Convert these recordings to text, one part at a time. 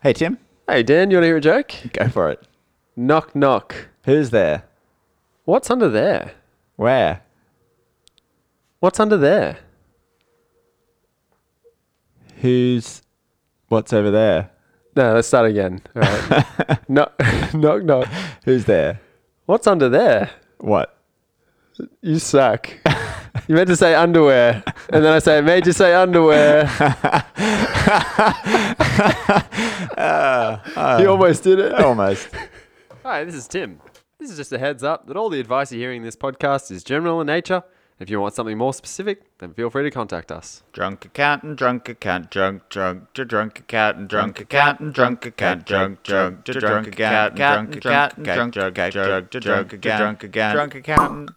Hey, Tim. Hey, Dan, you want to hear a joke? Go for it. Knock, knock. Who's there? What's under there? Where? What's under there? What's over there? No, let's start again. All right. Knock, knock, knock. Who's there? What's under there? What? You suck. You meant to say underwear. And then I say, made you say underwear. You almost did it. Almost. Hi, this is Tim. This is just a heads up that all the advice you're hearing in this podcast is general in nature. If you want something more specific, then feel free to contact us. Drunk accountant, drunk accountant, drunk accountant, drunk accountant, drunk accountant, drunk accountant.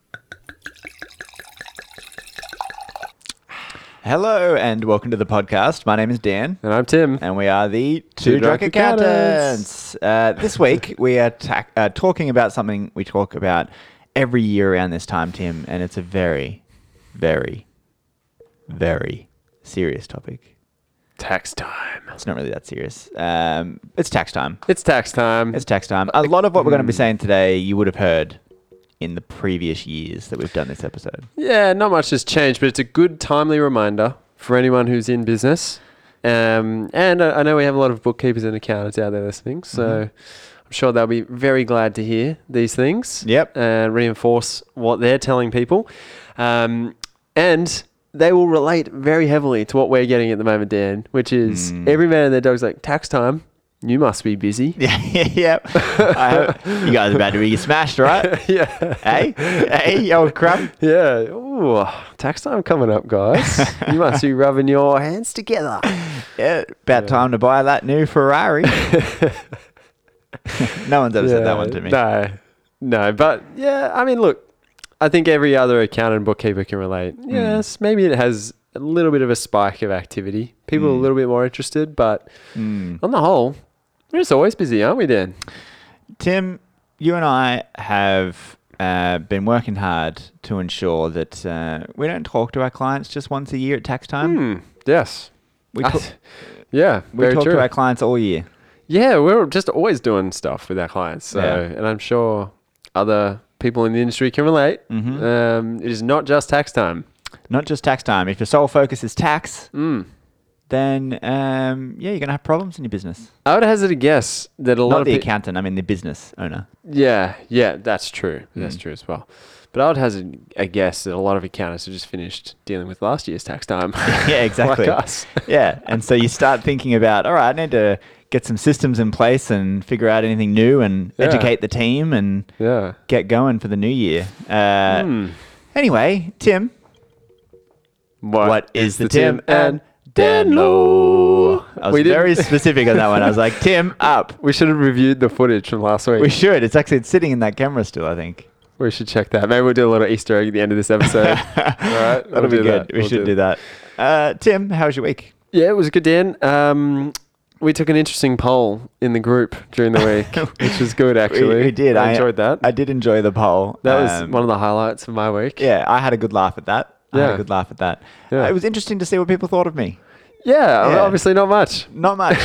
Hello and welcome to the podcast. My name is Dan. And I'm Tim. And we are the Two Drunk Accountants. This week we are talking about something we talk about every year around this time, Tim, and it's a very, very, very serious topic. Tax time. It's not really that serious. It's tax time. It's tax time. It's tax time. A lot of what we're going to be saying today you would have heard in the previous years that we've done this episode. Yeah, not much has changed, but it's a good, timely reminder for anyone who's in business. And I know we have a lot of bookkeepers and accountants out there listening, so I'm sure they'll be very glad to hear these things. Yep. And reinforce what they're telling people. And they will relate very heavily to what we're getting at the moment, Dan, which is every man and their dog's like, tax time. You must be busy. Yep. You guys are about to be smashed, right? Yeah. Hey, you old crumb. Yeah. Ooh, tax time coming up, guys. You must be rubbing your hands together. Yeah, about time to buy that new Ferrari. No one's ever said that one to me. No. But yeah, I mean, look, I think every other accountant and bookkeeper can relate. Yes, maybe it has a little bit of a spike of activity. People are a little bit more interested, but on the whole, we're just always busy, aren't we, Dan? Tim, you and I have been working hard to ensure that we don't talk to our clients just once a year at tax time. Yes. We we talk to our clients all year. Yeah, we're just always doing stuff with our clients. So, and I'm sure other people in the industry can relate. It is not just tax time. Not just tax time. If your sole focus is tax, then you're going to have problems in your business. I would hazard a guess that a lot Not of the accountant, I mean the business owner. Yeah, that's true. That's true as well. But I would hazard a guess that a lot of accountants have just finished dealing with last year's tax time. Yeah, exactly. Like us. Yeah, and so you start thinking about, all right, I need to get some systems in place and figure out anything new and educate the team and get going for the new year. Anyway, Tim. What is the Tim and Dan Low? I was very specific on that one. I was like, Tim, up. We should have reviewed the footage from last week. We should. It's sitting in that camera still, I think. We should check that. Maybe we'll do a little Easter egg at the end of this episode. All right. That'll be good. We should do that. Tim, how was your week? Yeah, it was good, Dan. We took an interesting poll in the group during the week, which was good, actually. We did. I enjoyed that. I did enjoy the poll. That was one of the highlights of my week. Yeah, I had a good laugh at that. Yeah. It was interesting to see what people thought of me. Yeah. Obviously not much. Not much.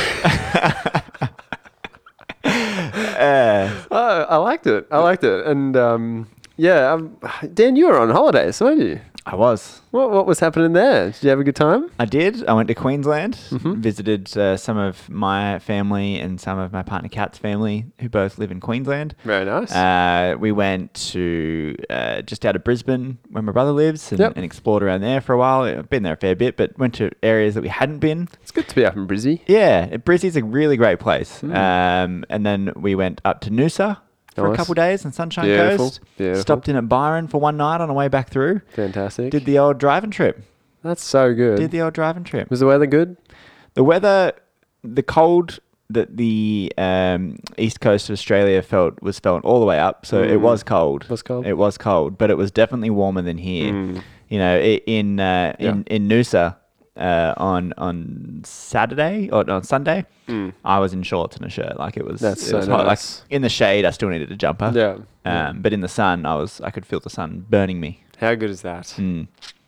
I liked it. And Dan, you were on holidays, weren't you? I was. What was happening there? Did you have a good time? I did. I went to Queensland, visited some of my family and some of my partner Kat's family who both live in Queensland. Very nice. We went to just out of Brisbane where my brother lives and explored around there for a while. I've been there a fair bit, but went to areas that we hadn't been. It's good to be up in Brizzy. Yeah, Brizzy's a really great place. And then we went up to Noosa for a couple of days on Sunshine Coast. Beautiful. Stopped in at Byron for one night on the way back through. Fantastic. Did the old driving trip. That's so good. Was the weather good? The weather, the cold that the east coast of Australia was felt all the way up. So it was cold. It was cold, but it was definitely warmer than here. You know, in Noosa on Saturday or on Sunday, I was in shorts and a shirt. Like it was hot. Like in the shade, I still needed a jumper. Yeah. But in the sun, I could feel the sun burning me. How good is that?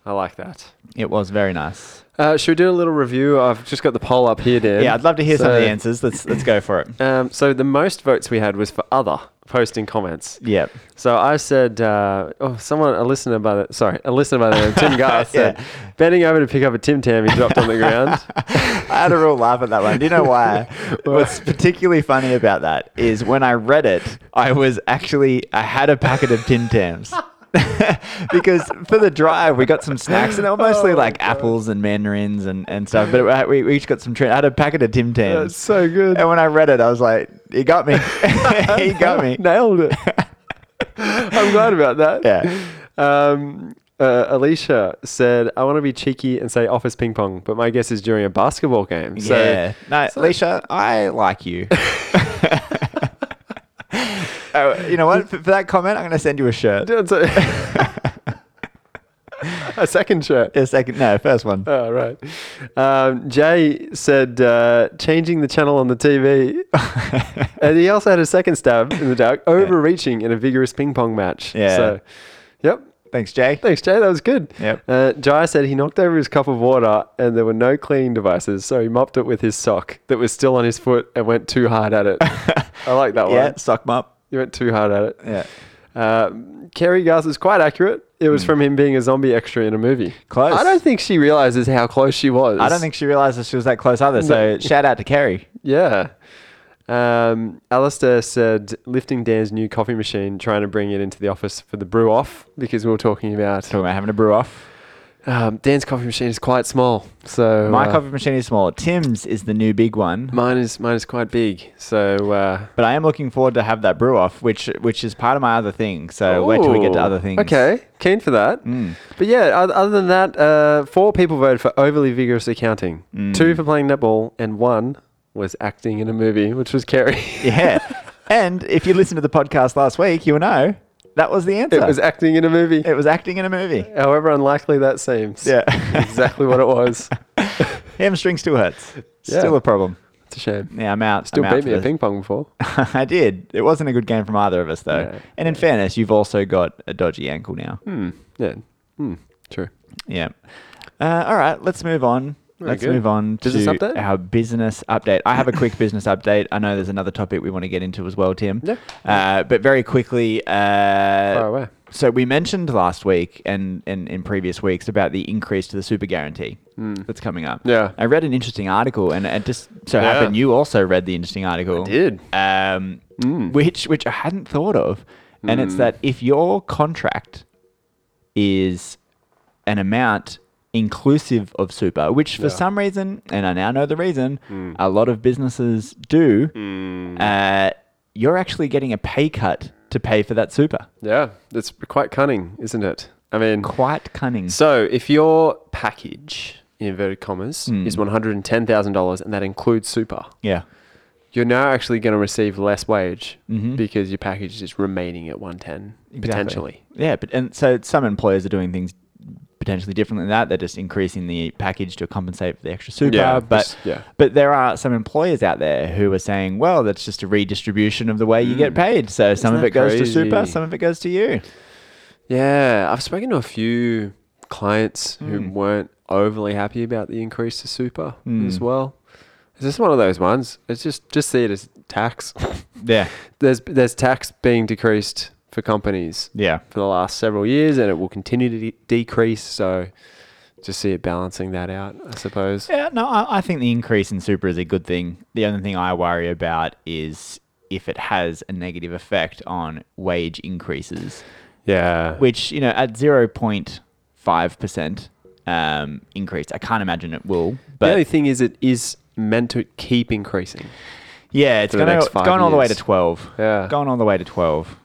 I like that. It was very nice. Should we do a little review? I've just got the poll up here, Dan. Yeah, I'd love to hear some of the answers. Let's go for it. So the most votes we had was for other posting comments. Yep. So I said, a listener by the name Tim Garth said, bending over to pick up a Tim Tam he dropped on the ground. I had a real laugh at that one. Do you know why? What's particularly funny about that is when I read it, I had a packet of Tim Tams. Because for the drive, we got some snacks, and they were mostly apples and mandarins and stuff. But we each got some I had a packet of Tim Tams. That's so good. And when I read it, I was like, he got me. He got me. Nailed it. I'm glad about that. Yeah. Alicia said, I want to be cheeky and say office ping pong, but my guess is during a basketball game. Alicia, I like you. You know what? For that comment, I'm going to send you a shirt. A second shirt. First one. Oh, right. Jay said, changing the channel on the TV. And he also had a second stab in the dark, overreaching in a vigorous ping pong match. Yeah. So, yep. Thanks, Jay. That was good. Yep. Jai said he knocked over his cup of water and there were no cleaning devices, so he mopped it with his sock that was still on his foot and went too hard at it. I like that one. Yeah, sock mop. You went too hard at it. Yeah. Kerry Garth is quite accurate. It was from him being a zombie extra in a movie. Close. I don't think she realizes how close she was. I don't think she realized that she was that close either. So shout out to Kerry. Yeah. Alistair said lifting Dan's new coffee machine, trying to bring it into the office for the brew off, because we were talking about having a brew off. Dan's coffee machine is quite small, so my coffee machine is small. Tim's is the new big one. Mine is quite big. So, but I am looking forward to have that brew off, which is part of my other thing. So wait till we get to other things. Okay, keen for that. But yeah, other than that, 4 people voted for overly vigorous accounting, 2 for playing netball, and 1 was acting in a movie, which was Kerry. Yeah, and if you listened to the podcast last week, you'll know. That was the answer. It was acting in a movie. However unlikely that seems. Yeah. Exactly what it was. Hamstring still hurts. Still a problem. It's a shame. Yeah, I'm out. Still beat me at ping pong before. I did. It wasn't a good game from either of us, though. Yeah. And in fairness, you've also got a dodgy ankle now. Yeah. True. Yeah. All right, let's move on. Let's move on to our business update. I have a quick business update. I know there's another topic we want to get into as well, Tim. Yeah. But very quickly, far away. So we mentioned last week and in previous weeks about the increase to the super guarantee that's coming up. Yeah. I read an interesting article, and it just so happened you also read the interesting article. I did. Which I hadn't thought of. And it's that if your contract is an amount inclusive of super, which for some reason, and I now know the reason, a lot of businesses do, you're actually getting a pay cut to pay for that super. Yeah, that's quite cunning, isn't it? I mean, quite cunning. So if your package, in inverted commas, is $110,000 and that includes super, you're now actually going to receive less wage because your package is remaining at 110 potentially. Yeah, and so some employers are doing things potentially differently than that. They're just increasing the package to compensate for the extra super. But there are some employers out there who are saying, well, that's just a redistribution of the way you get paid. So some of it goes to super, some of it goes to you. Yeah, I've spoken to a few clients who weren't overly happy about the increase to super as well. It's just one of those ones. It's just see it as tax. Yeah. There's tax being decreased for companies for the last several years, and it will continue to decrease, so just see it balancing that out, I suppose. Yeah, no, I think the increase in super is a good thing. The only thing I worry about is if it has a negative effect on wage increases. Yeah. Which, at 0.5% increase, I can't imagine it will. But the only thing is it is meant to keep increasing. Yeah, it's going all the way to 12. Yeah. Going all the way to 12.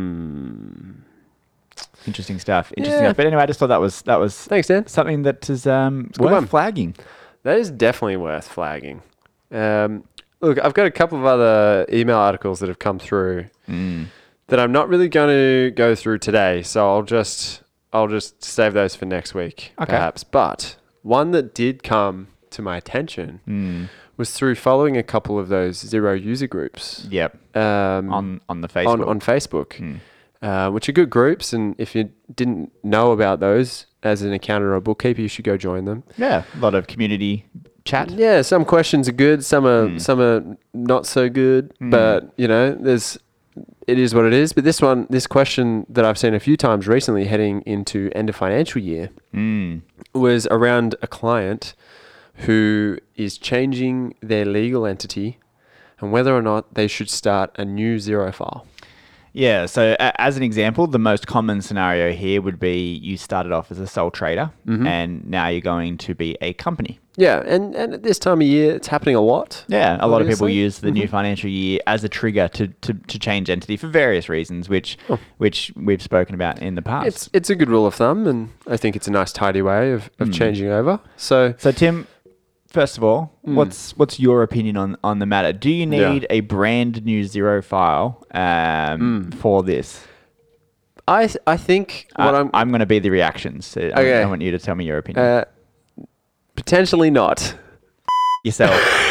Interesting stuff. But anyway, I just thought that was thanks, Dan. Something that is worth flagging. That is definitely worth flagging. Look, I've got a couple of other email articles that have come through that I'm not really going to go through today, so I'll just save those for next week, perhaps. But one that did come to my attention was through following a couple of those zero user groups. Yep. On the Facebook. On Facebook. which are good groups. And if you didn't know about those as an accountant or a bookkeeper, you should go join them. Yeah, a lot of community chat. Yeah, some questions are good, some are not so good, but it is what it is. But this question that I've seen a few times recently, heading into end of financial year, was around a client who is changing their legal entity and whether or not they should start a new Xero file. Yeah, so as an example, the most common scenario here would be you started off as a sole trader and now you're going to be a company. Yeah, and at this time of year, it's happening a lot. Yeah, a lot of people use the new financial year as a trigger to change entity for various reasons, which we've spoken about in the past. It's a good rule of thumb, and I think it's a nice, tidy way of changing over. So Tim, first of all, what's your opinion on the matter? Do you need a brand new Xero file for this? I think what I'm going to be the reactions. So okay. I want you to tell me your opinion. Potentially not. Yourself.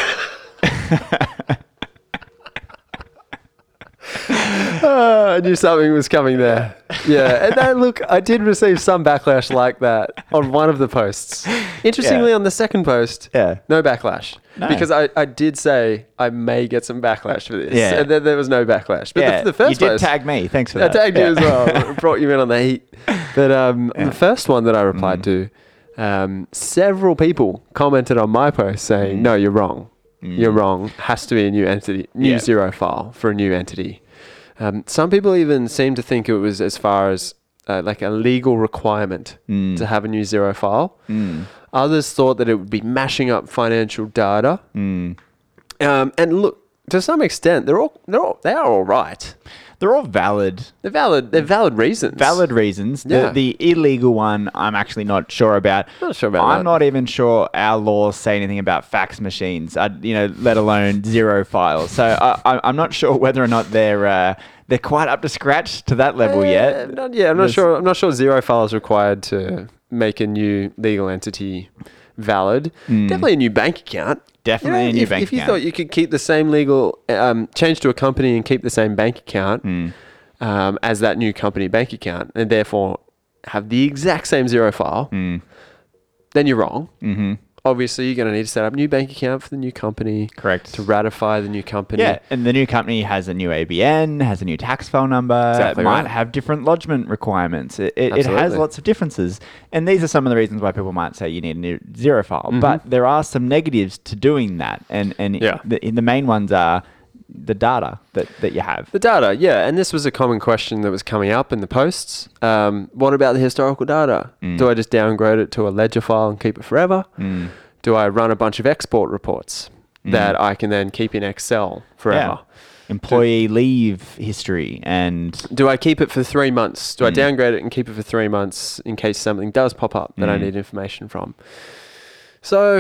I knew something was coming there. Yeah, and then look, I did receive some backlash like that on one of the posts. Interestingly, on the second post, no backlash. No. Because I did say I may get some backlash for this. Yeah. And then there was no backlash. But the first you did tag me. Thanks for that. I tagged you as well. Brought you in on the heat. But the first one that I replied to, several people commented on my post saying, no, you're wrong. You're wrong. Has to be a new entity, new Xero file for a new entity. Some people even seem to think it was as far as like a legal requirement to have a new Xero file. Others thought that it would be mashing up financial data. And look, to some extent, they are all right. They're all valid. They're valid reasons. Valid reasons. Yeah. The illegal one, I'm actually not sure about. I'm not even sure our laws say anything about fax machines, let alone Xero files. So I'm not sure whether or not they're quite up to scratch to that level yet. I'm not sure. I'm not sure Xero file is required to make a new legal entity valid. Definitely a new bank account. Definitely a new bank account. If you thought you could keep the same legal, change to a company and keep the same bank account as that new company bank account, and therefore have the exact same Xero file, then you're wrong. Mm-hmm. Obviously, you're going to need to set up a new bank account for the new company. Correct. To ratify the new company. Yeah, and the new company has a new ABN, has a new tax file number. Exactly. It might have different lodgement requirements. It has lots of differences. And these are some of the reasons why people might say you need a new Xero file. But there are some negatives to doing that. And the main ones are the data that you have. The data, yeah. And this was a common question that was coming up in the posts. What about the historical data? Do I just downgrade it to a ledger file and keep it forever? Do I run a bunch of export reports that I can then keep in Excel forever? Yeah. Employee leave history and... Do I keep it for 3 months? Do I downgrade it and keep it for 3 months in case something does pop up that I need information from? So,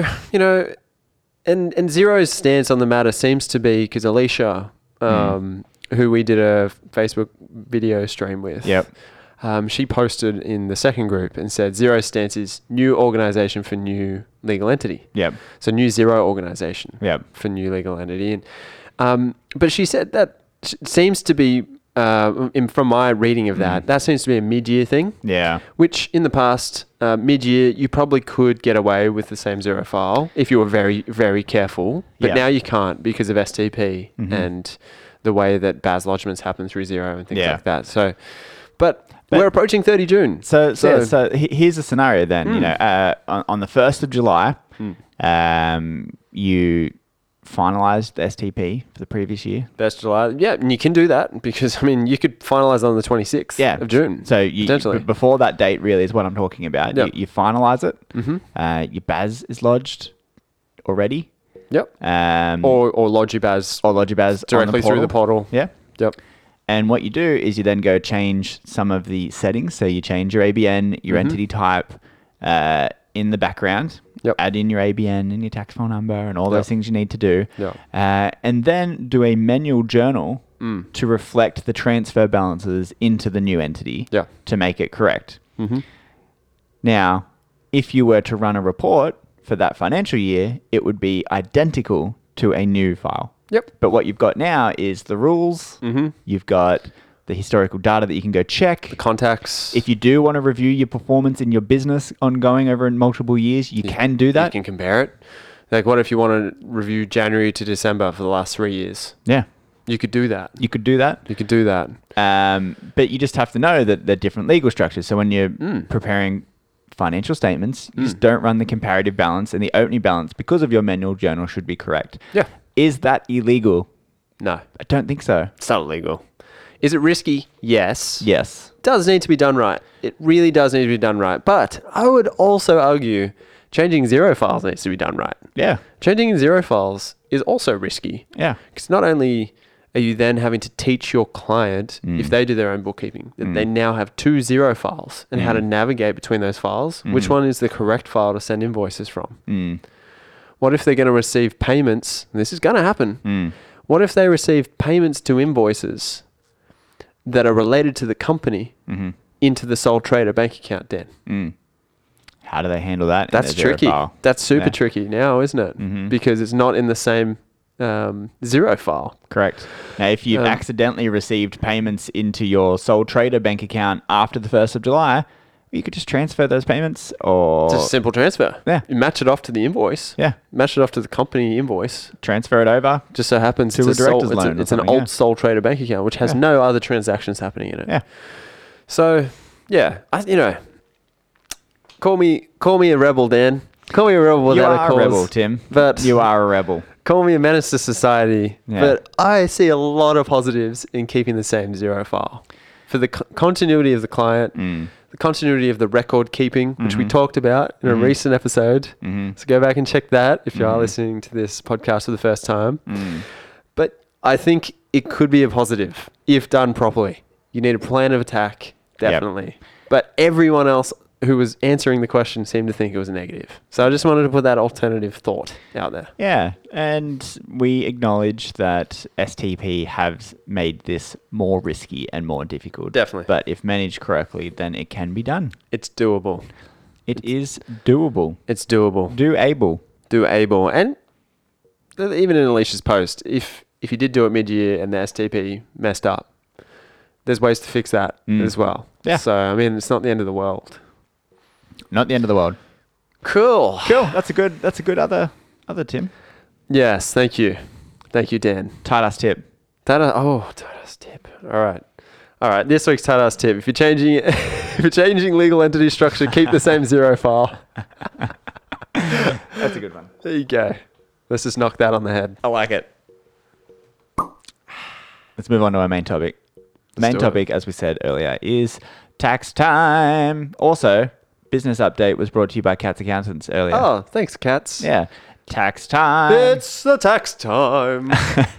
And Xero's stance on the matter seems to be, because Alicia, who we did a Facebook video stream with, she posted in the second group and said Xero's stance is new organization for new legal entity. Yep. So new Xero organization for new legal entity. And but she said that seems to be, from my reading of that seems to be a mid-year thing. Yeah. Which in the past, mid-year, you probably could get away with the same Xero file if you were very, very careful. But now you can't because of STP and the way that BAS lodgements happen through Xero and things like that. So, but we're approaching 30 June. So here's a scenario then. On the 1st of July, you finalized the STP for the previous year. 1st of July. Yeah, and you can do that because, you could finalize on the 26th of June. So potentially. Before that date really is what I'm talking about. Yep. You finalize it. Your BAS is lodged already. Yep. Or lodge your BAS. Or lodge your BAS directly through the portal. Yeah. Yep. And what you do is you then go change some of the settings. So you change your ABN, your entity type in the background. Yep. Add in your ABN and your tax file number and all those things you need to do. Yep. And then do a manual journal to reflect the transfer balances into the new entity to make it correct. Now, if you were to run a report for that financial year, it would be identical to a new file. Yep. But what you've got now is the rules. You've got the historical data that you can go check. The contacts. If you do want to review your performance in your business ongoing over multiple years, you can do that. You can compare it. Like, what if you want to review January to December for the last 3 years? Yeah. You could do that. You could do that. But you just have to know that they're different legal structures. So when you're preparing financial statements, you just don't run the comparative balance, and the opening balance, because of your manual journal, should be correct. Yeah. Is that illegal? No. I don't think so. It's not illegal. Is it risky? Yes. Yes. It does need to be done right. It really does need to be done right. But I would also argue changing xero files needs to be done right. Yeah. Changing xero files is also risky. Yeah. Because not only are you then having to teach your client, if they do their own bookkeeping, that they now have 2 xero files and how to navigate between those files. Which one is the correct file to send invoices from? What if they're going to receive payments? And this is going to happen. What if they receive payments to invoices that are related to the company into the sole trader bank account, Dan? How do they handle that? That's tricky. That's super tricky now, isn't it? Because it's not in the same xero file. Correct. Now, if you've accidentally received payments into your sole trader bank account after the 1st of July, you could just transfer those payments, or... It's a simple transfer. Yeah. You match it off to the invoice. Yeah. Match it off to the company invoice. Transfer it over. Just so happens to a director's loan. It's an old sole trader bank account, which has no other transactions happening in it. Yeah. So, yeah, call me a rebel, Dan. Call me a rebel without a cause. You are a rebel, Tim. But you are a rebel. Call me a menace to society. Yeah. But I see a lot of positives in keeping the same xero file. For the continuity of the client, the continuity of the record keeping, which we talked about in a recent episode. So go back and check that if you are listening to this podcast for the first time. But I think it could be a positive if done properly. You need a plan of attack, definitely. Yep. But everyone else who was answering the question seemed to think it was a negative. So I just wanted to put that alternative thought out there. Yeah, and we acknowledge that STP has made this more risky and more difficult. Definitely. But if managed correctly, then it can be done. It's doable. It is doable. It's doable. Doable. And even in Alicia's post, if you did do it mid-year and the STP messed up, there's ways to fix that as well. Yeah. So, I mean, it's not the end of the world. Not the end of the world. Cool. That's a good other Tim. Yes, thank you. Thank you, Dan. Tight ass tip. Tight ass tip. All right. This week's tight ass tip. If you're changing legal entity structure, keep the same xero file. That's a good one. There you go. Let's just knock that on the head. I like it. Let's move on to our main topic. The main topic, as we said earlier, is tax time. Also, business update was brought to you by Katz Accountants earlier. Oh, thanks, Katz. Yeah. Tax time. It's the tax time.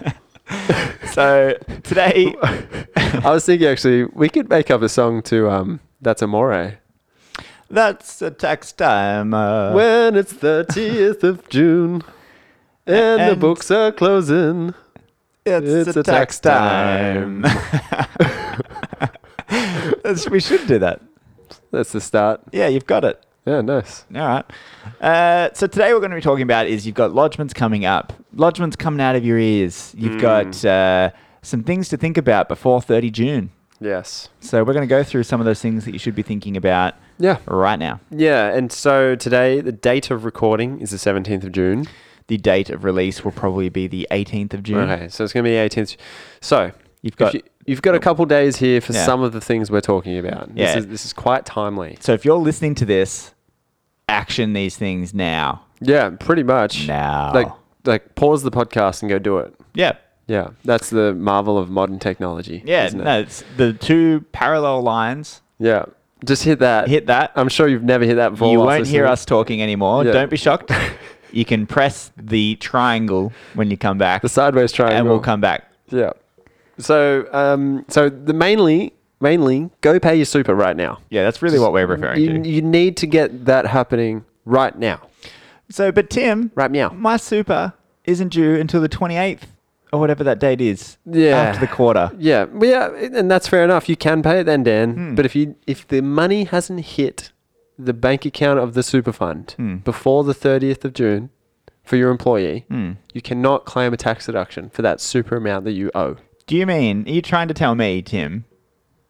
So today, I was thinking actually we could make up a song to That's Amore. That's a tax time. When it's 30th of June and the books are closing. It's a tax time. We should do that. That's the start. Yeah, you've got it. Yeah, nice. All right. So today we're going to be talking about is you've got lodgements coming up. Lodgements coming out of your ears. You've got some things to think about before 30 June. Yes. So we're going to go through some of those things that you should be thinking about right now. Yeah, and so today the date of recording is the 17th of June. The date of release will probably be the 18th of June. Okay, so it's going to be 18th. So you've got a couple days here for some of the things we're talking about. Yeah. This is quite timely. So if you're listening to this, action these things now. Yeah, pretty much. Now. Like pause the podcast and go do it. Yeah. Yeah, that's the marvel of modern technology. Yeah, it's the two parallel lines. Yeah, just hit that. Hit that. I'm sure you've never hit that before. You won't hear us talking anymore. Yeah. Don't be shocked. You can press the triangle when you come back. The sideways triangle. And we'll come back. Yeah. So, the mainly go pay your super right now. Yeah, that's really what we're referring to. You need to get that happening right now. So, but Tim, right now, my super isn't due until the 28th or whatever that date is. Yeah. After the quarter. Yeah. Well, yeah, and that's fair enough. You can pay it then, Dan. But if the money hasn't hit the bank account of the super fund before the 30th of June for your employee, you cannot claim a tax deduction for that super amount that you owe. Are you trying to tell me, Tim,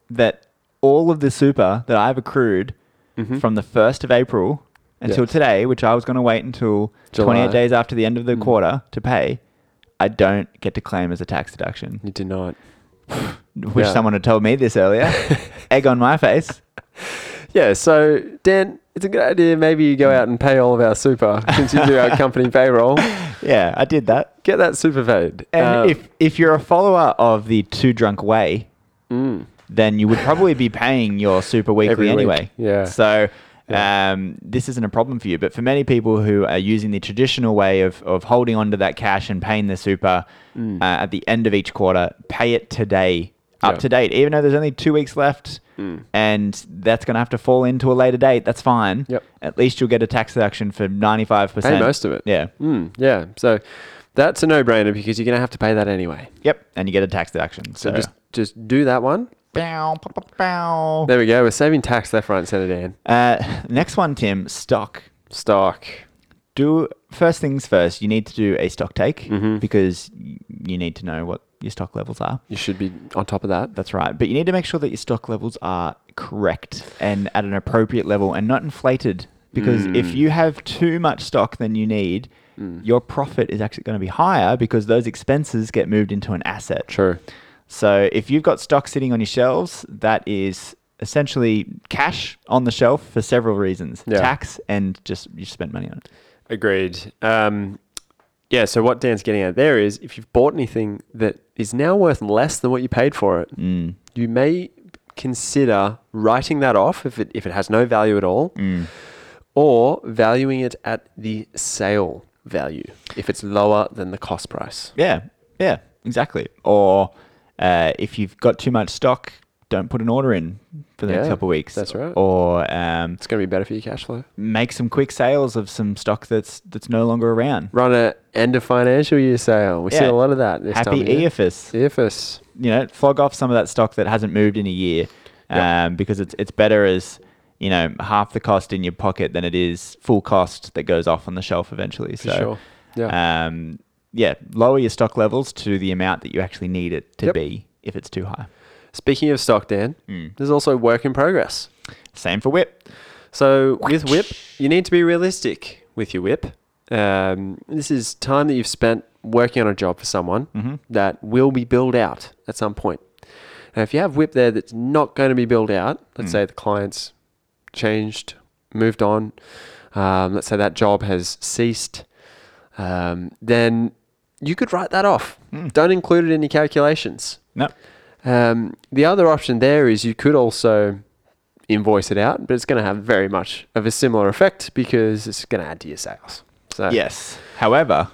that all of the super that I've accrued from the 1st of April until today, which I was going to wait until July. 28 days after the end of the quarter to pay, I don't get to claim as a tax deduction. You do not. Wish someone had told me this earlier. Egg on my face. Yeah, so Dan, it's a good idea. Maybe you go out and pay all of our super since you do our company payroll. Yeah, I did that. Get that super paid. And if you're a follower of the Too Drunk Way, then you would probably be paying your super weekly anyway. Yeah. So this isn't a problem for you. But for many people who are using the traditional way of holding on to that cash and paying the super at the end of each quarter, pay it today, up to date. Even though there's only 2 weeks left and that's going to have to fall into a later date, that's fine. Yep. At least you'll get a tax deduction for 95%. Pay most of it. Yeah. Yeah. So that's a no-brainer because you're going to have to pay that anyway. Yep. And you get a tax deduction. So just do that one. Bow, pow, pow, pow. There we go. We're saving tax left, right, and centre, Dan. Next one, Tim, stock. First things first, you need to do a stock take because you need to know what your stock levels are. You should be on top of that. That's right. But you need to make sure that your stock levels are correct and at an appropriate level and not inflated. Because if you have too much stock than you need, your profit is actually going to be higher because those expenses get moved into an asset. True. So if you've got stock sitting on your shelves, that is essentially cash on the shelf for several reasons. Yeah. Tax and just you spent money on it. Agreed. So what Dan's getting at there is if you've bought anything that is now worth less than what you paid for it, you may consider writing that off if it has no value at all, or valuing it at the sale value if it's lower than the cost price. Yeah, exactly. Or if you've got too much stock, don't put an order in for the next couple of weeks. That's right. Or it's going to be better for your cash flow. Make some quick sales of some stock that's no longer around. Run a end of financial year sale. We see a lot of that this time. Happy EFS. EFS. Flog off some of that stock that hasn't moved in a year, because it's better as half the cost in your pocket than it is full cost that goes off on the shelf eventually. For sure. Yeah. Lower your stock levels to the amount that you actually need it to be if it's too high. Speaking of stock, Dan, there's also work in progress. Same for WIP. So with WIP, you need to be realistic with your WIP. This is time that you've spent working on a job for someone that will be billed out at some point. Now, if you have WIP there that's not going to be billed out, let's say the client's changed, moved on, let's say that job has ceased, then you could write that off. Don't include it in your calculations. No. The other option there is you could also invoice it out, but it's going to have very much of a similar effect because it's going to add to your sales. So yes. However,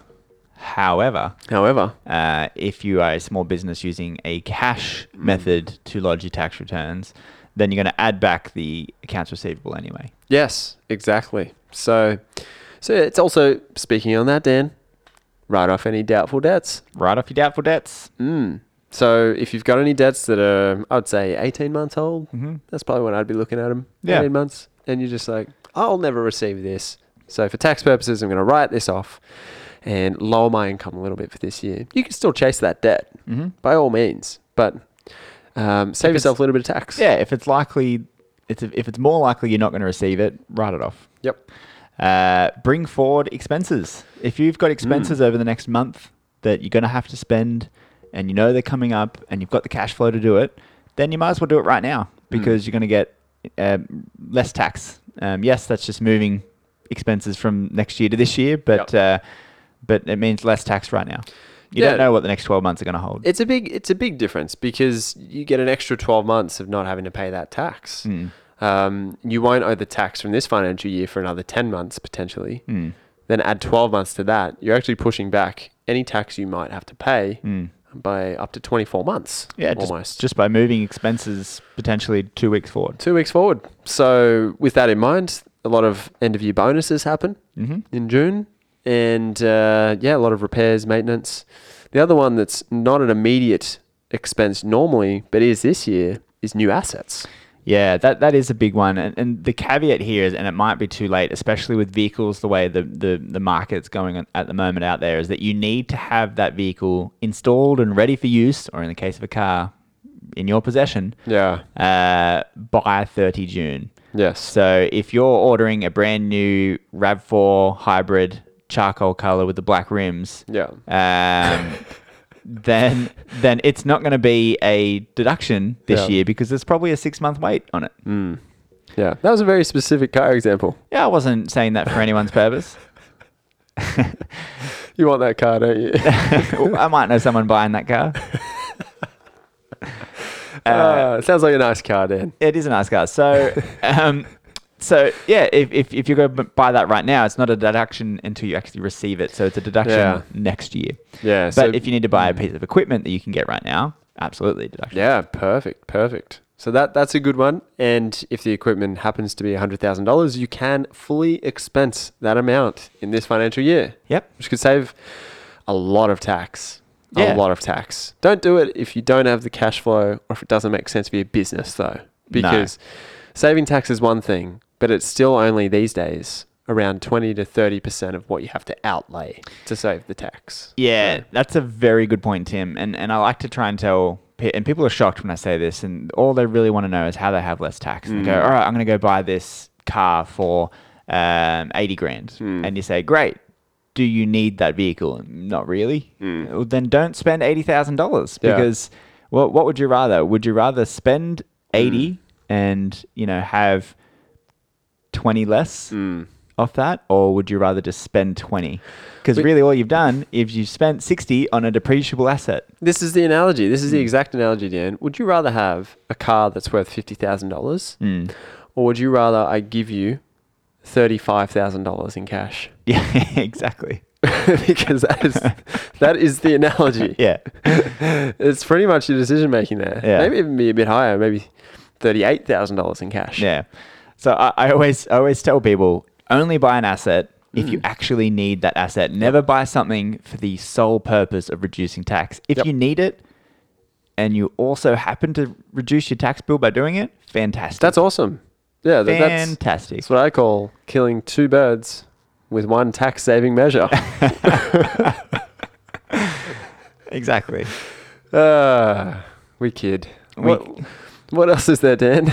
if you are a small business using a cash method to lodge your tax returns, then you're going to add back the accounts receivable anyway. Yes, exactly. So it's also, speaking on that, Dan, write off any doubtful debts. Write off your doubtful debts. So if you've got any debts that are, I would say 18 months old, that's probably when I'd be looking at them. 18 months. And you're just like, I'll never receive this. So for tax purposes, I'm going to write this off and lower my income a little bit for this year. You can still chase that debt by all means, but save yourself a little bit of tax. Yeah, if it's likely, if it's more likely you're not going to receive it, write it off. Yep. Bring forward expenses. If you've got expenses over the next month that you're going to have to spend and you know they're coming up and you've got the cash flow to do it, then you might as well do it right now because you're going to get less tax. Yes, that's just moving expenses from next year to this year, but it means less tax right now. You don't know what the next 12 months are going to hold. It's a big difference because you get an extra 12 months of not having to pay that tax. You won't owe the tax from this financial year for another 10 months potentially. Then add 12 months to that. You're actually pushing back any tax you might have to pay by up to 24 months. Yeah, almost. Just by moving expenses potentially 2 weeks forward. 2 weeks forward. So with that in mind, a lot of end of year bonuses happen in June. And a lot of repairs, maintenance. The other one that's not an immediate expense normally, but is this year, is new assets. Yeah, that is a big one. And the caveat here is, and it might be too late, especially with vehicles, the way the market's going on at the moment out there, is that you need to have that vehicle installed and ready for use, or in the case of a car, in your possession. Yeah. By 30 June. Yes. So if you're ordering a brand new RAV4 hybrid charcoal color with the black rims, then it's not going to be a deduction this year because there's probably a 6-month wait on it. Yeah, that was a very specific car example. Yeah, I wasn't saying that for anyone's purpose. You want that car, don't you? I might know someone buying that car. It sounds like a nice car, Dan. It is a nice car. So, if you're going to buy that right now, it's not a deduction until you actually receive it. So it's a deduction next year. Yeah. But if you need to buy a piece of equipment that you can get right now, absolutely deduction. Yeah, perfect. So that's a good one. And if the equipment happens to be $100,000, you can fully expense that amount in this financial year. Yep. Which could save a lot of tax. Yeah. A lot of tax. Don't do it if you don't have the cash flow or if it doesn't make sense for your business, though. Because saving tax is one thing, but it's still only these days around 20 to 30% of what you have to outlay to save the tax. Yeah, that's a very good point, Tim. And I like to try and tell, and people are shocked when I say this, and all they really want to know is how they have less tax. And they go, all right, I'm going to go buy this car for 80 grand. And you say, great. Do you need that vehicle? Not really. Well, then don't spend $80,000 because what would you rather? Would you rather spend 80 and, have 20 less off that? Or would you rather just spend 20? Because really all you've done is you've spent 60 on a depreciable asset. This is the analogy. This is the exact analogy, Dan. Would you rather have a car that's worth $50,000 or would you rather I give you $35,000 in cash? Yeah, exactly. Because that is the analogy. Yeah. It's pretty much your decision making there. Yeah. Maybe even be a bit higher, maybe $38,000 in cash. Yeah. So I always tell people, only buy an asset if you actually need that asset. Never buy something for the sole purpose of reducing tax. If you need it and you also happen to reduce your tax bill by doing it, fantastic. That's awesome. Yeah, fantastic. That's what I call killing two birds with one tax-saving measure. Exactly. We kid. What else is there, Dan?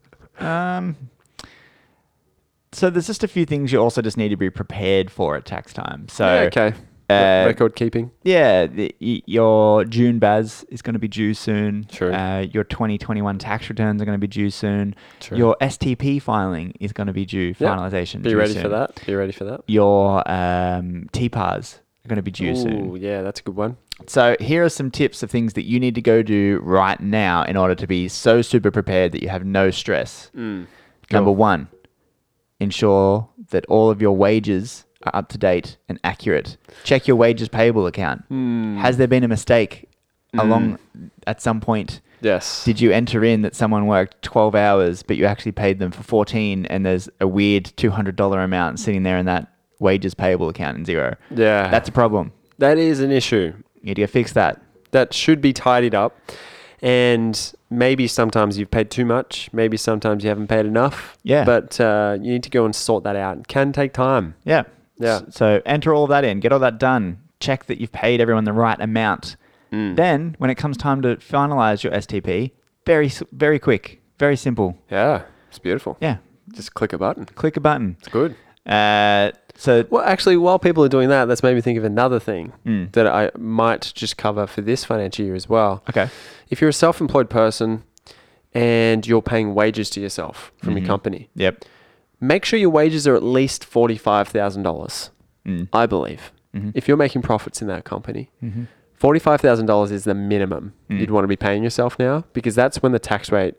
So there's just a few things you also just need to be prepared for at tax time. So okay. Record keeping. Yeah, your June BAS is going to be due soon. True. Your 2021 tax returns are going to be due soon. True. Your STP filing is going to be due. Finalization. Be ready for that. Your TPARs are going to be due soon. Oh, yeah, that's a good one. So here are some tips of things that you need to go do right now in order to be so super prepared that you have no stress. Number one, ensure that all of your wages are up to date and accurate. Check your wages payable account. Has there been a mistake along at some point? Yes. Did you enter in that someone worked 12 hours, but you actually paid them for 14 and there's a weird $200 amount sitting there in that wages payable account in zero? Yeah. That's a problem. That is an issue. You need to fix that. That should be tidied up. And maybe sometimes you've paid too much. Maybe sometimes you haven't paid enough. Yeah. But you need to go and sort that out. It can take time. Yeah. Yeah. So enter all of that in. Get all that done. Check that you've paid everyone the right amount. Then, when it comes time to finalize your STP, very, very quick. Very simple. Yeah. It's beautiful. Yeah. Just click a button. Click a button. It's good. Well, actually, while people are doing that, that's made me think of another thing that I might just cover for this financial year as well. Okay. If you're a self-employed person and you're paying wages to yourself from your company, make sure your wages are at least $45,000, I believe. If you're making profits in that company, $45,000 is the minimum you'd want to be paying yourself now, because that's when the tax rate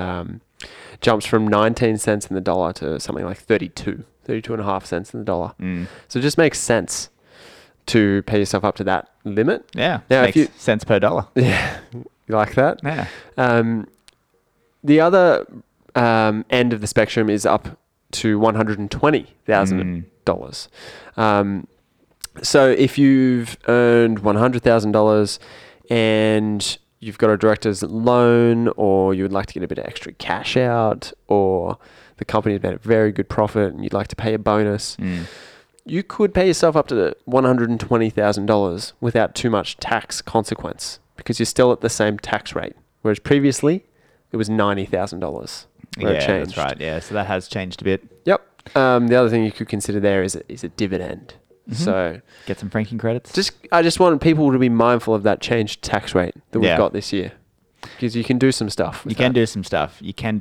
jumps from 19 cents in the dollar to something like 32.5 cents in the dollar. So it just makes sense to pay yourself up to that limit. Yeah. Now, makes sense per dollar. Yeah. You like that? Yeah. The other end of the spectrum is up to $120,000. So if you've earned $100,000 and you've got a director's loan, or you would like to get a bit of extra cash out, or the company's made a very good profit and you'd like to pay a bonus, you could pay yourself up to $120,000 without too much tax consequence, because you're still at the same tax rate whereas previously it was $90,000. Yeah, that's right. Yeah, so that has changed a bit. Yep. The other thing you could consider there is a dividend. Mm-hmm. So get some franking credits. I just want people to be mindful of that changed tax rate that we've got this year, because you can do some stuff. You can do some stuff.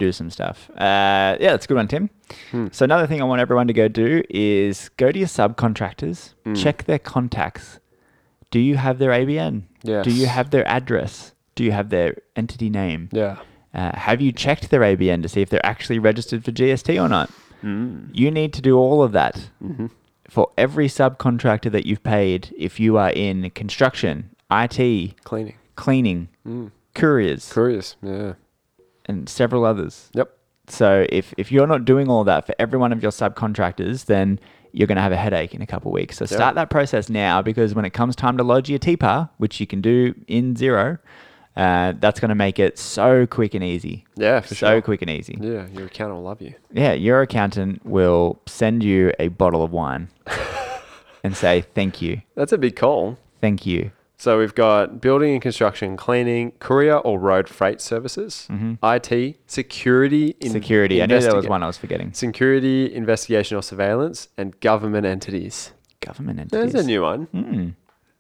Yeah, that's a good one, Tim. So another thing I want everyone to go do is go to your subcontractors, check their contacts. Do you have their ABN? Yes. Do you have their address? Do you have their entity name? Yeah. Have you checked their ABN to see if they're actually registered for GST or not? You need to do all of that for every subcontractor that you've paid. If you are in construction, IT, cleaning, couriers, yeah, and several others. Yep. So if you're not doing all that for every one of your subcontractors, then you're going to have a headache in a couple of weeks. So start that process now, because when it comes time to lodge your TPAR, which you can do in Xero, that's going to make it so quick and easy. Yeah, for sure. So quick and easy. Yeah, your accountant will love you. Yeah, your accountant will send you a bottle of wine and say, thank you. That's a big call. Thank you. So we've got building and construction, cleaning, courier or road freight services, IT, security. I knew there was one I was forgetting. Security, investigation or surveillance, and government entities. There's a new one.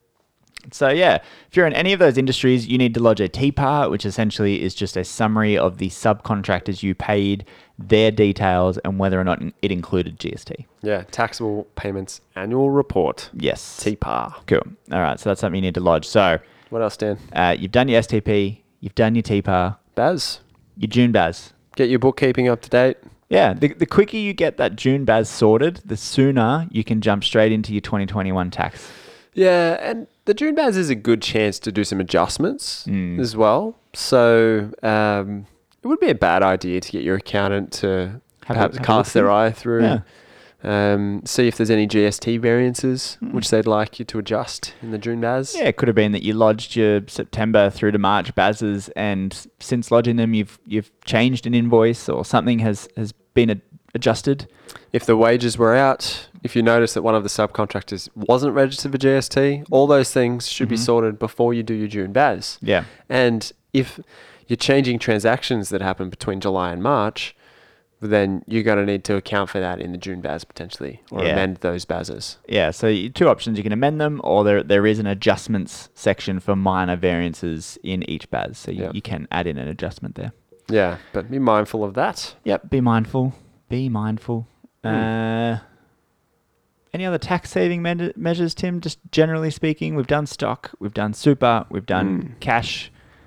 So yeah, if you're in any of those industries, you need to lodge a TPAR, which essentially is just a summary of the subcontractors you paid, their details, and whether or not it included GST. Yeah, taxable payments annual report. Yes. TPAR. Cool. All right, so that's something you need to lodge. So what else, Dan? You've done your STP, you've done your TPAR. BAS. Your June BAS. Get your bookkeeping up to date. Yeah, the quicker you get that June BAS sorted, the sooner you can jump straight into your 2021 tax. Yeah, and the June BAS is a good chance to do some adjustments as well. So it would be a bad idea to get your accountant to perhaps cast their eye through, see if there's any GST variances which they'd like you to adjust in the June BAS. Yeah, it could have been that you lodged your September through to March BASs, and since lodging them, you've changed an invoice or something has been adjusted. If the wages were out, if you notice that one of the subcontractors wasn't registered for GST, all those things should be sorted before you do your June BAS. Yeah. And if you're changing transactions that happen between July and March, then you're going to need to account for that in the June BAS potentially, or amend those BASs. Yeah, so two options. You can amend them, or there is an adjustments section for minor variances in each BAS. So you can add in an adjustment there. Yeah, but be mindful of that. Yep, be mindful. Any other tax saving measures, Tim? Just generally speaking, we've done stock, we've done super, we've done cash.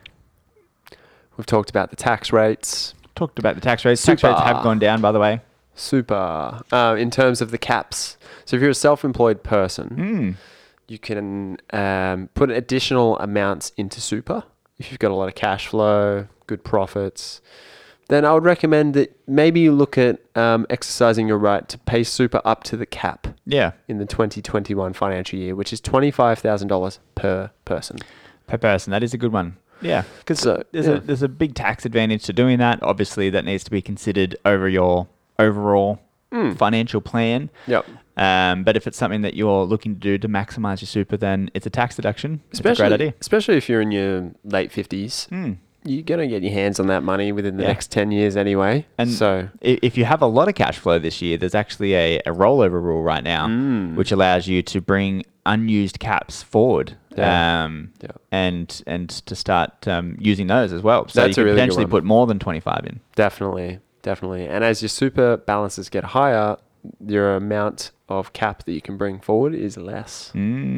We've talked about the tax rates. Tax rates have gone down, by the way. Super. In terms of the caps. So if you're a self-employed person, you can put additional amounts into super. If you've got a lot of cash flow, good profits, then I would recommend that maybe you look at exercising your right to pay super up to the cap. Yeah. In the 2021 financial year, which is $25,000 per person. That is a good one. Yeah, because there's a big tax advantage to doing that. Obviously, that needs to be considered over your overall financial plan. Yep. But if it's something that you're looking to do to maximize your super, then it's a tax deduction. It's a great idea. Especially if you're in your late 50s. You're going to get your hands on that money within the next 10 years anyway. And so if you have a lot of cash flow this year, there's actually a rollover rule right now, which allows you to bring unused caps forward and to start using those as well. So that's you can really potentially put more than 25 in. Definitely. And as your super balances get higher, your amount of cap that you can bring forward is less.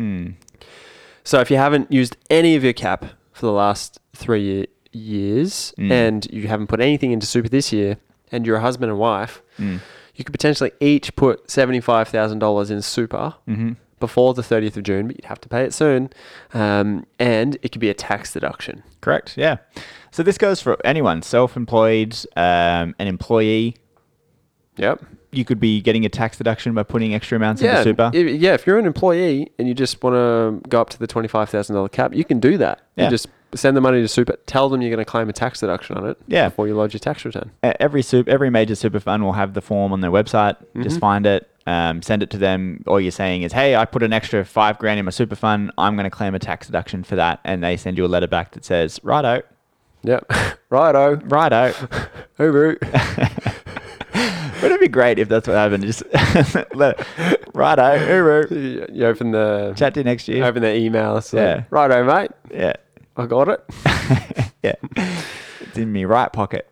So if you haven't used any of your cap for the last 3 years and you haven't put anything into super this year, and you're a husband and wife, you could potentially each put $75,000 in super before the 30th of June, but you'd have to pay it soon, and it could be a tax deduction. Correct, yeah. So this goes for anyone, self-employed, an employee. Yep. You could be getting a tax deduction by putting extra amounts into super. If you're an employee and you just want to go up to the $25,000 cap, you can do that. You just send the money to super, tell them you're going to claim a tax deduction on it before you lodge your tax return. Every major super fund will have the form on their website. Just find it, send it to them. All you're saying is, hey, I put an extra $5,000 in my super fund. I'm going to claim a tax deduction for that. And they send you a letter back that says, righto. Yep. Righto. Hooroo. Wouldn't it be great if that's what happened? Just righto, hooroo. You open the... Chat to you next year. Open the email. So Yeah. Righto, mate. Yeah. I got it. Yeah. It's in my right pocket.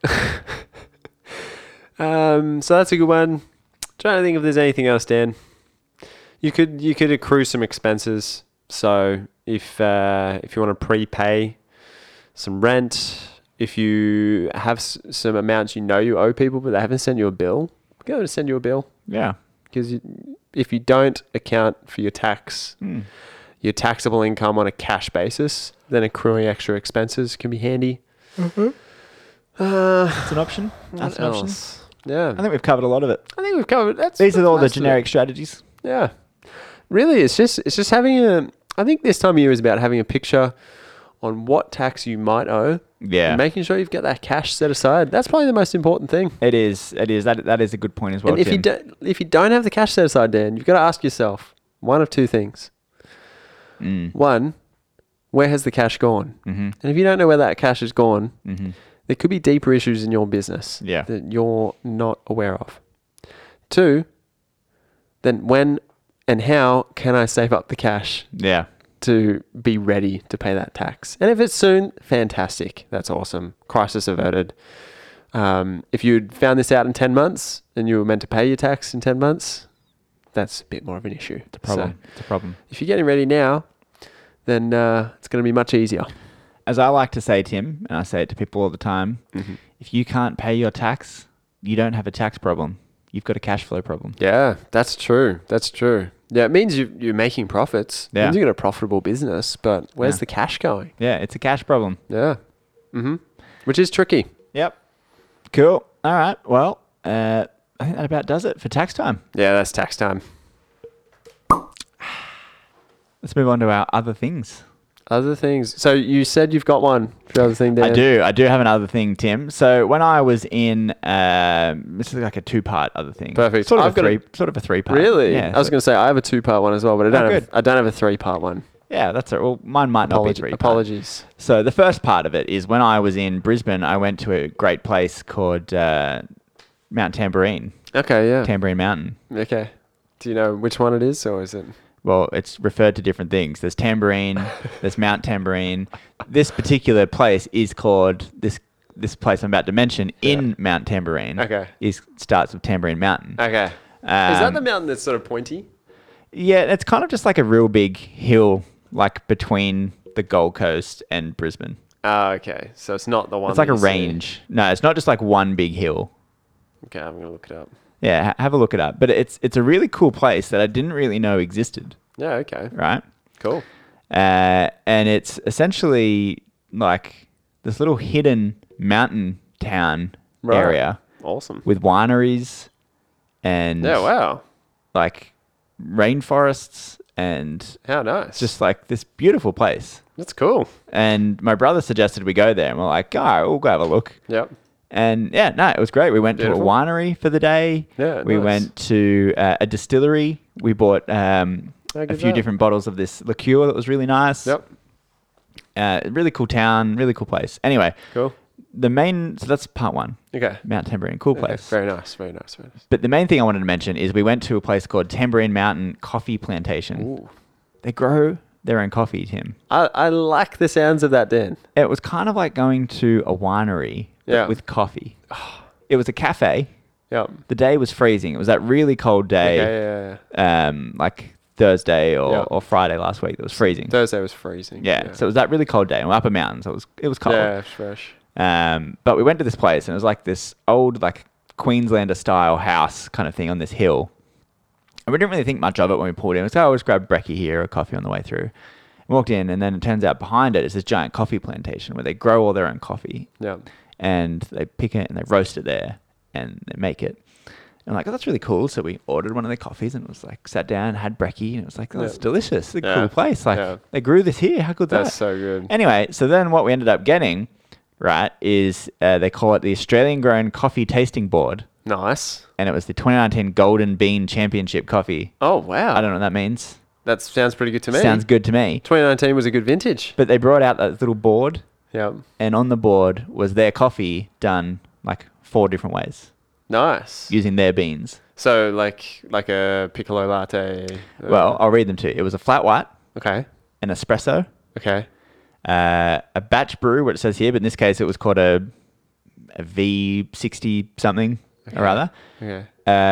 So that's a good one. Trying to think if there's anything else, Dan. You could accrue some expenses. So if you want to prepay some rent, if you have some amounts you owe people but they haven't sent you a bill, go and send you a bill. Yeah. Because if you don't account for your tax, your taxable income on a cash basis, then accruing extra expenses can be handy. Mm-hmm. It's an option. That's an option. Yeah. I think we've covered a lot of it. I think we've covered. These are all the generic strategies. Yeah. Really, it's just having I think this time of year is about having a picture on what tax you might owe. Yeah. And making sure you've got that cash set aside. That's probably the most important thing. It is. That is a good point as well, And if you don't have the cash set aside, Dan, you've got to ask yourself one of two things. One, where has the cash gone? Mm-hmm. And if you don't know where that cash has gone, there could be deeper issues in your business that you're not aware of. Two, then when and how can I save up the cash to be ready to pay that tax? And if it's soon, fantastic. That's awesome. Crisis averted. If you'd found this out in 10 months and you were meant to pay your tax in 10 months, that's a bit more of an issue. It's a problem. So it's a problem. if you're getting ready now, then it's going to be much easier. As I like to say, Tim, and I say it to people all the time, if you can't pay your tax, you don't have a tax problem. You've got a cash flow problem. Yeah, that's true. That's true. Yeah, it means you're making profits. It means you've got a profitable business, but where's the cash going? Yeah, it's a cash problem. Yeah. Which is tricky. Yep. Cool. All right. Well, I think that about does it for tax time. Yeah, that's tax time. Let's move on to our other things. Other things. So you said you've got one for the other thing, Dan. I do have another thing, Tim. So when I was in, this is like a 2-part other thing. Perfect. Sort of a 3-part. Really? Yeah. I was going to say I have a 2-part one as well, but I don't have a 3-part one. Yeah, that's it. Well, mine might not be 3-part. Apologies. So the first part of it is when I was in Brisbane, I went to a great place called Mount Tamborine. Okay, yeah. Tamborine Mountain. Okay. Do you know which one it is, or is it? Well, it's referred to different things. There's Tamborine, there's Mount Tamborine. This particular place is called, this place I'm about to mention, in Mount Tamborine. Okay. Starts with Tamborine Mountain. Okay. Is that the mountain that's sort of pointy? Yeah, it's kind of just like a real big hill, like between the Gold Coast and Brisbane. Oh, okay. So it's not the one. It's like a range. No, it's not just like one big hill. Okay, I'm going to look it up. Yeah, have a look it up. But it's a really cool place that I didn't really know existed. Yeah, okay. Right? Cool. And it's essentially like this little hidden mountain town area. Awesome. With wineries and like rainforests and how nice. It's just like this beautiful place. That's cool. And my brother suggested we go there and we're like, all right, we'll go have a look. Yep. And it was great. We went to a winery for the day. Yeah, we went to a distillery. We bought a few different bottles of this liqueur that was really nice. Yep. Really cool town, really cool place. Anyway, cool. So that's part one. Okay. Mount Tamborine, cool place. Very nice, very nice, very nice. But the main thing I wanted to mention is we went to a place called Tamborine Mountain Coffee Plantation. Ooh. They grow their own coffee, Tim. I like the sounds of that, Dan. It was kind of like going to a winery with coffee. It was a cafe. Yep. The day was freezing. It was that really cold day. Like Thursday or Friday last week. It was freezing. Thursday was freezing. Yeah. So it was that really cold day. And we're up a mountain, so it was cold. Yeah, it's fresh. But we went to this place and it was like this old like Queenslander style house kind of thing on this hill. And we didn't really think much of it when we pulled in. We said, I'll just grab brekkie here or coffee on the way through. We walked in and then it turns out behind it is this giant coffee plantation where they grow all their own coffee. Yeah. And they pick it and they roast it there and they make it. And I'm like, oh, that's really cool. So we ordered one of their coffees and it was like, sat down, had brekkie, and it was like, oh, that's delicious. It's a cool place. Like, they grew this here. How good's that? That's so good. Anyway, so then what we ended up getting, right, is they call it the Australian Grown Coffee Tasting Board. Nice. And it was the 2019 Golden Bean Championship coffee. Oh, wow. I don't know what that means. That sounds pretty good to me. Sounds good to me. 2019 was a good vintage. But they brought out that little board Yep. And on the board was their coffee done like 4 different ways Nice. using their beans. So like a piccolo latte. Well, I'll read them to you. It was a flat white, Okay. an espresso, Okay. a batch brew, what it says here, but in this case it was called a V60 something or other, Okay.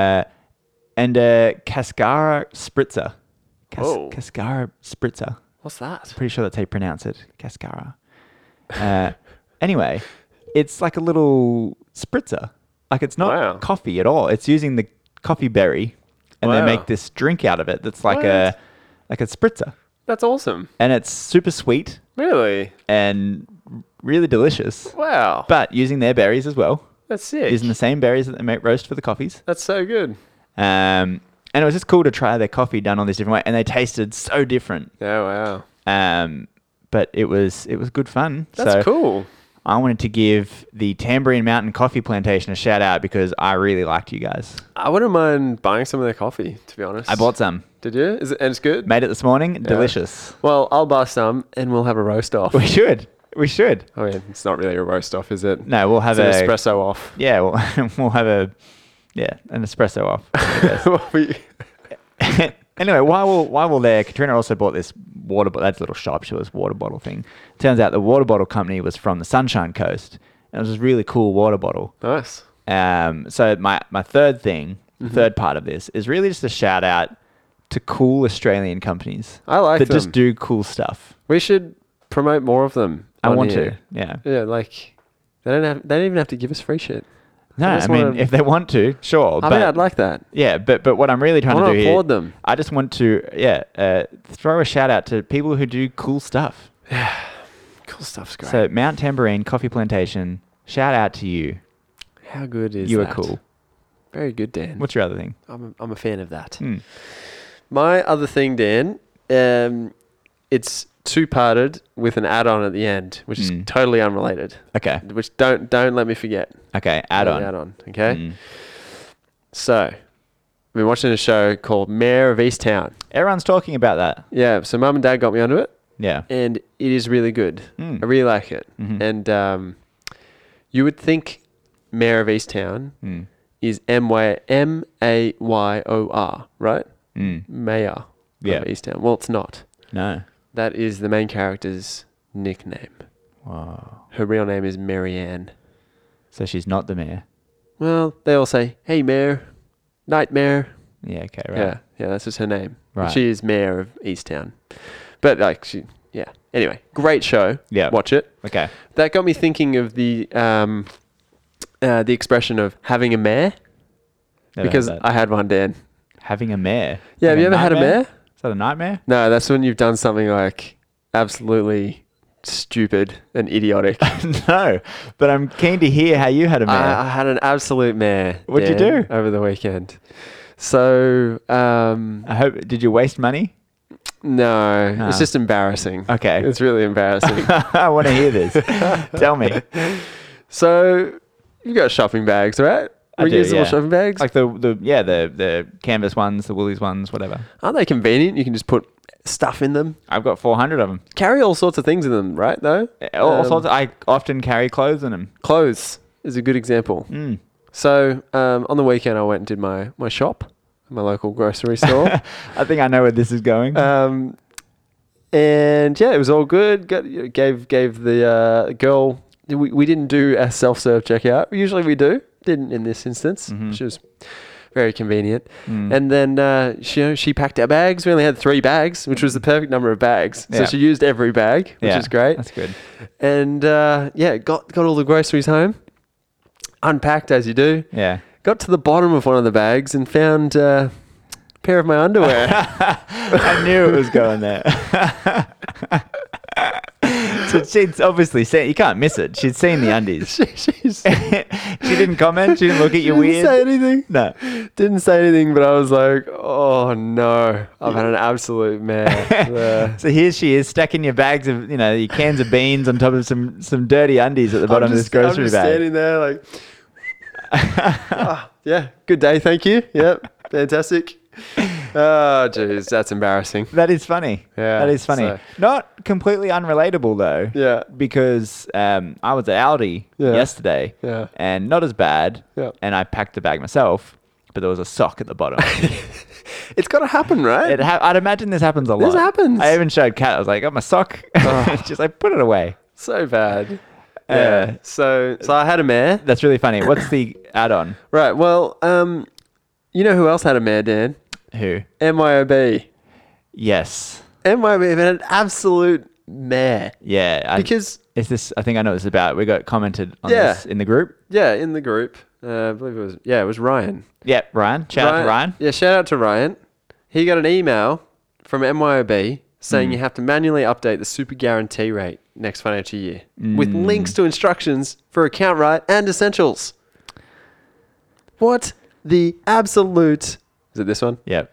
and a Cascara spritzer. Oh. Cascara spritzer. What's that? Pretty sure that's how you pronounce it, Cascara. Anyway, it's like a little spritzer. Like it's not coffee at all. It's using the coffee berry, and they make this drink out of it. That's like a spritzer, That's awesome. and it's super sweet Really? and really delicious. Wow. But using their berries as well, That's sick. using the same berries that they make roast for the coffees. That's so good. And it was just cool to try their coffee done on this different way, and they tasted so different. Oh, wow. But it was good fun. That's cool. I wanted to give the Tambourine Mountain Coffee Plantation a shout out because I really liked you guys. I wouldn't mind buying some of their coffee, to be honest. I bought some. Did you? And it's good? Made it this morning. Delicious. Well, I'll buy some and we'll have a roast off. We should. I mean, it's not really a roast off, is it? No, we'll have it's an espresso off. Yeah, we'll have an espresso off. I guess. Anyway, while we're there, Katrina also bought this water bottle. That's a little shop. She was water bottle thing. Turns out the water bottle company was from the Sunshine Coast. And it was this really cool water bottle. Nice. So my third thing, third part of this, is really just a shout out to cool Australian companies. I like that them. just do cool stuff. We should promote more of them. I want to. Yeah. Yeah, like they don't even have to give us free shit. No, I mean, if they want to, sure. I mean, I'd like that. Yeah, but what I'm really trying to do here, applaud them. I just want to, throw a shout out to people who do cool stuff. Yeah, cool stuff's great. So Mount Tambourine Coffee Plantation, shout out to you. How good is you that? are cool. Very good, Dan. What's your other thing? I'm a fan of that. Hmm. My other thing, Dan, it's two-parted with an add-on at the end, which is totally unrelated. Okay. Which don't let me forget. Okay, add-on. Add-on, okay? So, I've been watching a show called Mayor of Easttown. Everyone's talking about that. Yeah, so Mum and Dad got me onto it. Yeah. And it is really good. I really like it. Mm-hmm. And you would think Mayor of Easttown is M-A-Y-O-R, right? Mayor of Easttown. Well, it's not. No. That is the main character's nickname. Wow. Her real name is Marianne. So she's not the mayor. Well, they all say, "Hey, Mayor, Nightmare." Yeah. Okay. Right. Yeah, that's just her name. Right. She is Mayor of Easttown. But Anyway, great show. Yeah. Watch it. Okay. That got me thinking of the expression of having a mare. Never Because heard that. I had one, Dan. Having a mare. Yeah, Like have you ever had a nightmare? mare? Is that a nightmare? No, that's when you've done something like absolutely stupid and idiotic. No, but I'm keen to hear how you had a mare. I had an absolute mare. What'd you Dan, do? over the weekend? So, I hope. Did you waste money? no, No. it's just embarrassing. Okay. It's really embarrassing. I want to hear this. Tell me. So, you've got shopping bags, right? I do, Reusable yeah. shopping bags. Like the canvas ones, the Woolies ones, whatever. Aren't they convenient? You can just put stuff in them. I've got 400 of them. Carry all sorts of things in them, right? Though All sorts. I often carry clothes in them. clothes is a good example. So on the weekend, I went and did my shop, my local grocery store. I think I know where this is going. And yeah, it was all good. Gave the girl. We didn't do a self-serve checkout. Usually we do. Didn't in this instance, which was very convenient. And then she packed our bags. We only had 3 bags, which was the perfect number of bags. So Yeah. she used every bag, which is great. That's good. And got all the groceries home, unpacked as you do. Yeah. Got to the bottom of one of the bags and found a pair of my underwear. I knew it was going there. So she'd obviously seen, you can't miss it. She'd seen the undies. She didn't comment. She didn't look at you weird. Didn't say anything. No. Didn't say anything, but I was like, oh no, I've had an absolute mare there. So here she is stacking your bags of, your cans of beans on top of some dirty undies at the bottom of this grocery I'm just bag. standing there like, yeah, good day, thank you. Yep, fantastic. Oh, jeez, that's embarrassing. That is funny. Yeah, that is funny. so- Not completely unrelatable though. Yeah. Because I was at Aldi yesterday. Yeah. And not as bad. Yeah. And I packed the bag myself, but there was a sock at the bottom. It's got to happen, right? I'd imagine this happens a lot. This happens. I even showed Kat. I was like, I got my sock. She's like, put it away. So bad. Yeah. So I had a mare. That's really funny. What's the add-on? Right. Well, you know who else had a mare, Dan? Who? MYOB. Yes. MYOB had an absolute mare. Yeah. Because is this? I think I know what it's about. We got commented on this in the group. Yeah, in the group. I believe it was Ryan. Yeah, Ryan. Shout out to Ryan. Yeah, shout out to Ryan. He got an email from MYOB saying you have to manually update the super guarantee rate next financial year with links to instructions for account right and essentials. What the absolute... Is it this one? Yep.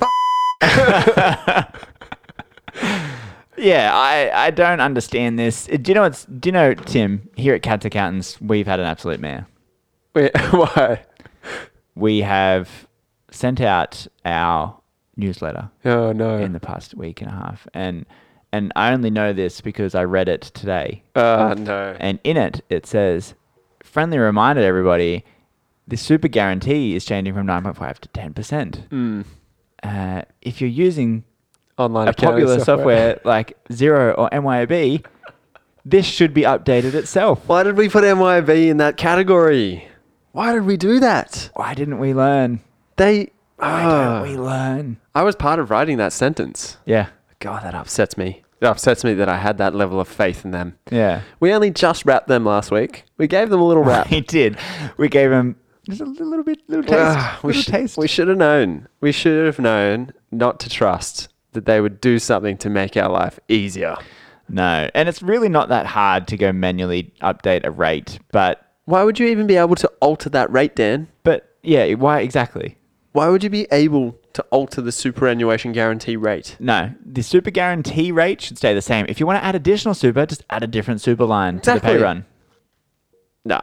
Yeah, I don't understand this. Do you know, Tim, here at Cats Accountants, we've had an absolute mare. Wait, why? We have sent out our newsletter Oh, no. in the past week and a half. And I only know this because I read it today. Oh, no. And in it, it says, friendly reminder to everybody, the super guarantee is changing from 9.5 to 10%. If you're using Online a popular software like Xero or MYOB, this should be updated itself. Why did we put MYOB in that category? Why did we do that? Why didn't we learn? Why don't we learn? I was part of writing that sentence. Yeah. God, that upsets me. It upsets me that I had that level of faith in them. Yeah. We only just wrapped them last week. We gave them a little wrap. We did. We gave them just a little taste. We should have known. We should have known not to trust that they would do something to make our life easier. No. And it's really not that hard to go manually update a rate, but... Why would you even be able to alter that rate, Dan? But, yeah, why exactly? Why would you be able to alter the superannuation guarantee rate? No, the super guarantee rate should stay the same. If you want to add additional super, just add a different super line to the pay run. No.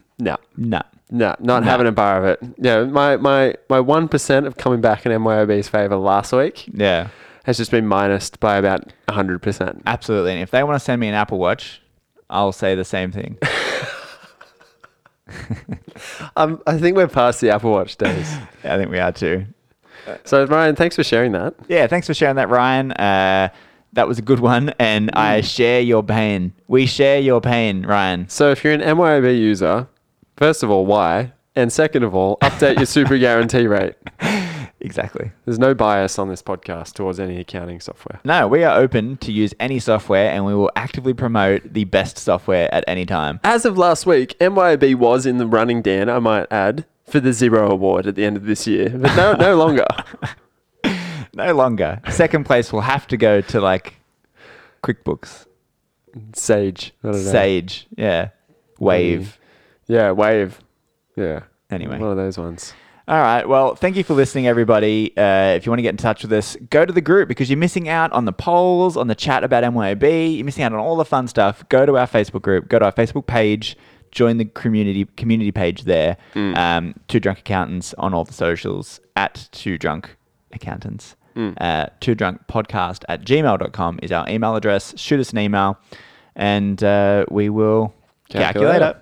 Not No. having a bar of it. Yeah, my 1% of coming back in MYOB's favour last week has just been minused by about 100%. Absolutely. And if they want to send me an Apple Watch, I'll say the same thing. I think we're past the Apple Watch days. I think we are too. So, Ryan, thanks for sharing that. Yeah, thanks for sharing that, Ryan. That was a good one, and I share your pain. We share your pain, Ryan. So if you're an MYOB user, first of all, why? And second of all, update your super guarantee rate. Exactly. There's no bias on this podcast towards any accounting software. No, we are open to use any software, and we will actively promote the best software at any time. As of last week, MYOB was in the running, Dan, I might add, for the Xero Award at the end of this year. But no longer. No longer. Second place will have to go to like QuickBooks. Sage. I don't know. Sage. Yeah. Wave. Yeah, Wave. Yeah. Anyway. One of those ones. All right. Well, thank you for listening, everybody. If you want to get in touch with us, go to the group because you're missing out on the polls, on the chat about MYOB. You're missing out on all the fun stuff. Go to our Facebook group. Go to our Facebook page. Join the community page there. Two Drunk Accountants on all the socials at Two Drunk Accountants. Two Drunk Podcast at gmail.com is our email address. Shoot us an email and we will calculate it.